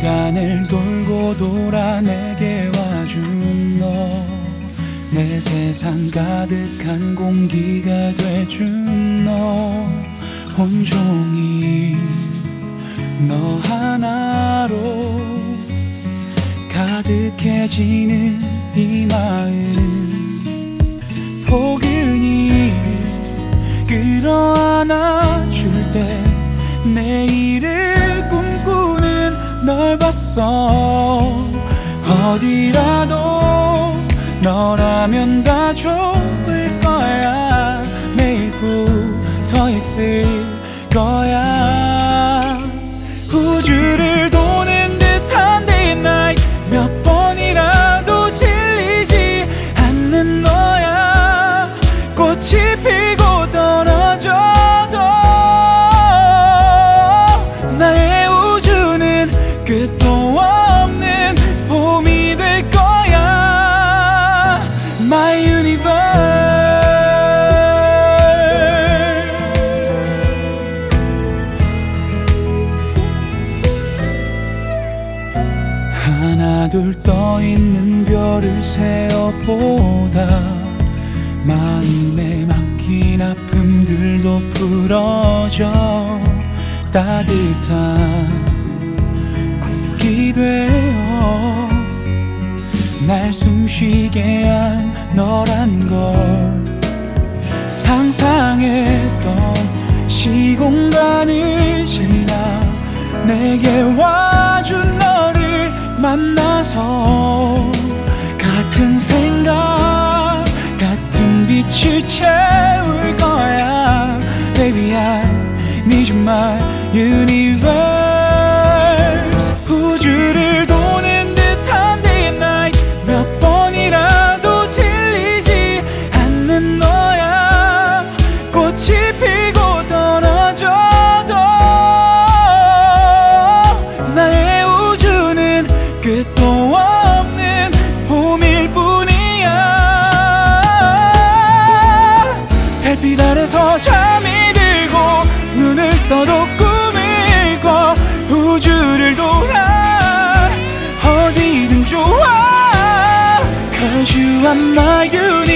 시간을 돌고 돌아 내게 와준 너, 내 세상 가득한 공기가 돼준 너, 온종일 너 하나로 가득해지는 이 마음, 포근히 끌어안아줄 때 내일을 꿈꾸는 널 봤어. 어디라도 너라면 다 좋을 거야. 매일 붙어 있을 거야. 우주를 도는 듯한 day night, 몇 번이라도 질리지 않는 너야. 꽃이 피고 떨어져도 나의 우주는 끝도 없는 봄이 될 거야. My universe. 하나 둘 떠있는 별을 세어보다 마음에 막힌 아픔들도 풀어져 따뜻한 공기 되어 날 숨쉬게 한 너란 걸 상상했던 시공간을 지나 내게 와준 너를 만나서 같은 생각 같은 빛을 채울 거야. Baby I need you my universe. 우주를 도는 듯한 day night, 몇 번이라도 질리지 않는 너야. 꽃이 피고 떨어져도 나의 우주는 끝도 없는 봄일 뿐이야. 별빛 아래서 잠이 들고 눈을 떠도 꿈을 꿔 우주를 돌아 어디든 좋아. Cause you are my universe.